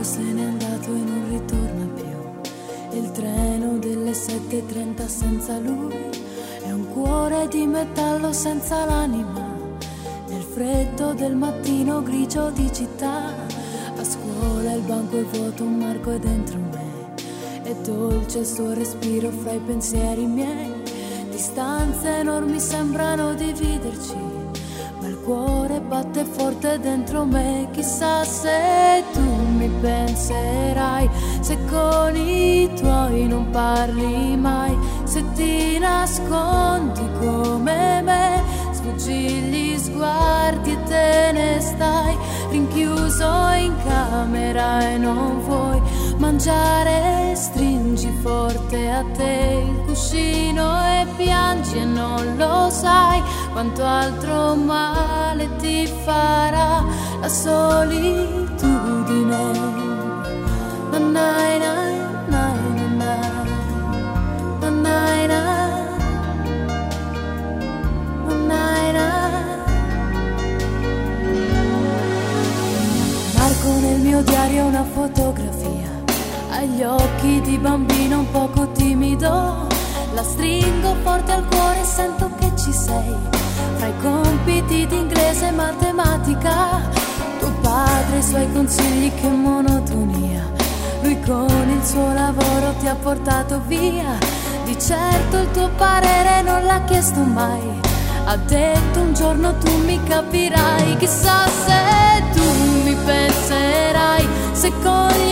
se n'è andato e non ritorna più. Il treno delle 7:30 senza lui è un cuore di metallo senza l'anima. Nel freddo del mattino grigio di città, a scuola il banco è vuoto, un marco è dentro me. È dolce il suo respiro fra i pensieri miei. Distanze enormi sembrano dividerci, ma il cuore batte forte dentro me. Chissà se tu mi penserai, se con i tuoi non parli mai, se ti nascondi come me, sfuggi gli sguardi e te ne stai rinchiuso in camera e non vuoi mangiare. Stringi forte a te il cuscino e piangi e non lo sai quanto altro male ti farà la solitudine. Nanai, nai, nai, nanai, nanai, nanai, nanai. Marco nel mio diario una fotografia, agli occhi di bambino un poco timido. La stringo forte al cuore e sento che ci sei. Fra i compiti di inglese e matematica, tuo padre e i suoi consigli, che monotonia. Lui con il suo lavoro ti ha portato via. Di certo il tuo parere non l'ha chiesto mai. Ha detto un giorno tu mi capirai. Chissà se tu mi penserai, se con gli